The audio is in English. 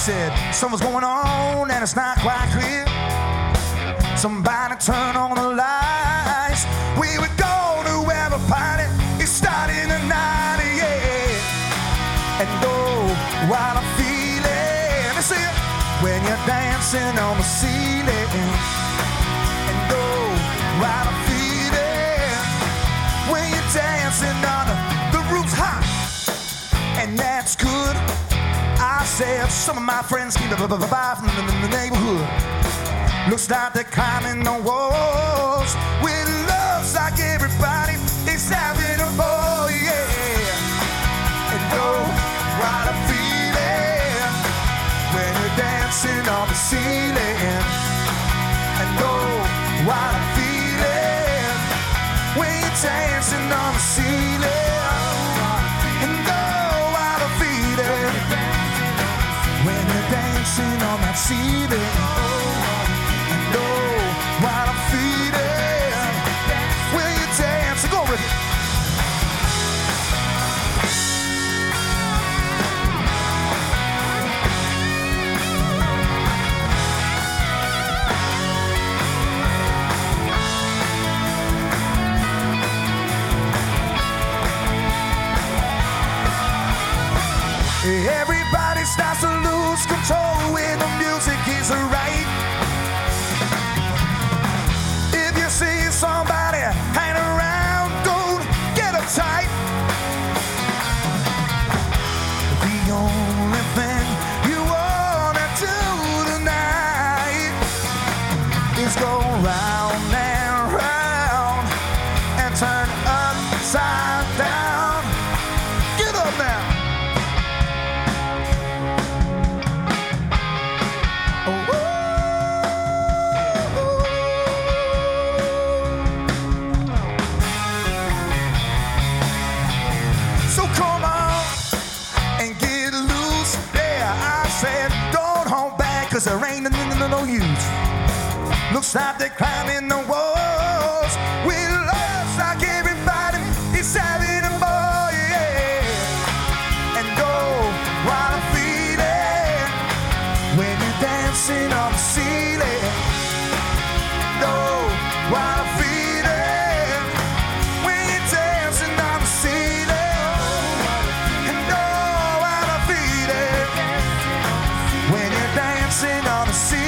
said, something's going on and it's not quite clear. Somebody turn on the lights. We would go to have a party. It started tonight, yeah. And oh, what a feeling. Let's see it. When you're dancing on the ceiling. And oh, what a feeling. When you're dancing on the roof's hot. And that's good. I said, some of my friends came by from the neighborhood. Looks like they're climbing the walls. With love's like everybody is having a ball, yeah. And oh, what a feeling when you're dancing on the ceiling. And oh, what a feeling when you're dancing on the ceiling. And oh, what a feeling when you're dancing on that ceiling. And oh, what a feeling when you dance. Go with it. Everybody starts to lose control when the music is right. If you see somebody hanging around, don't get uptight. The only thing you wanna do tonight is go round and round and turn upside down. Get up now. Cause there ain't no use. Looks like they're climbing the walls. We lost like everybody is having a ball, yeah. And oh, what a feeling when you're dancing on the ceiling. And oh, what a feeling when you're dancing on the ceiling. And oh, what a feeling when you're dancing on the ceiling.